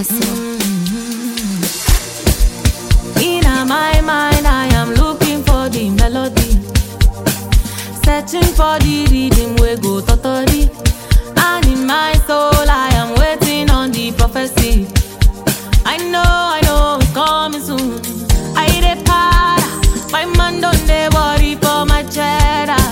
myself. In my mind, I am looking for the melody, searching for the rhythm we go totally. And in my soul, I am waiting on the prophecy. I know it's coming soon. I dey para, my man don't dey worry for my cheddar.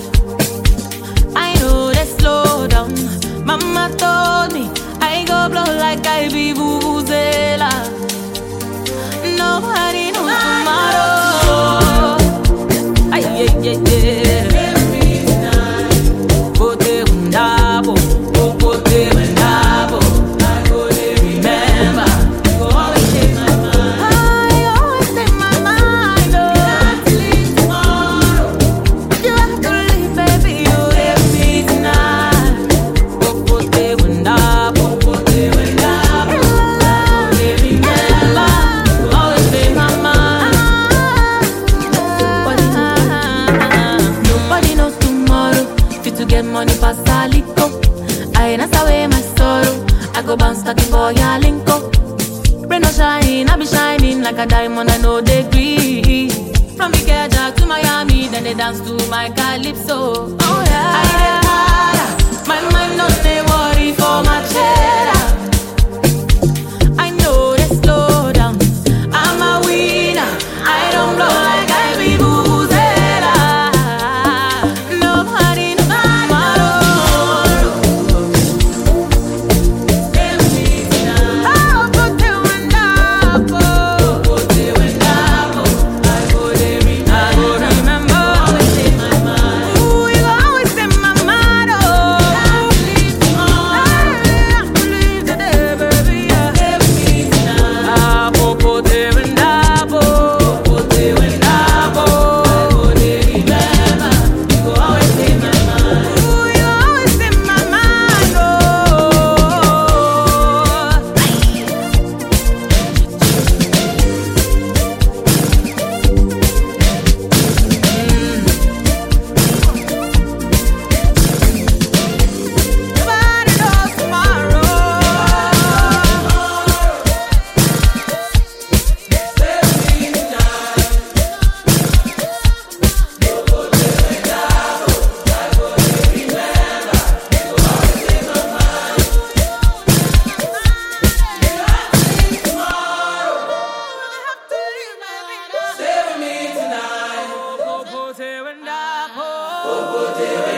I know they slow down. Mama told me I go blow like I be vuvuzela. Nobody knows tomorrow. Ay, yeah, yeah, yeah. Pote undabo, pote undabo. I go dey remember. You go always take my mind. I always take my mind. Oh, you have to leave tomorrow. You have to leave, baby. You leave me tonight. Pote undabo, pote undabo. I go dey remember. You always take my mind. Nobody knows tomorrow. Fit to get money pass Aliko. I dance away my sorrow. I go bounce like a boy Alinko. Rain or shine, I be shining like a diamond. I know they agree. From Ikeja to Miami, then they dance to my calypso. Oh yeah, I dey para. My mind don't dey worry for my cheddar. I know they slow down. I'm a winner. I don't blow like I be vuvuzela. Nobody knows tomorrow. Oh, pote undabo, pote undabo. I go dey remember. Always take my mind. Ooh, you always take my mind. Oh, I leave tomorrow. I leave today, baby. Ah, pote undabo, pote undabo. I go dey remember. You go always take my mind. Ooh, you always take my mind. Oh. Nobody knows tomorrow. Save me tonight.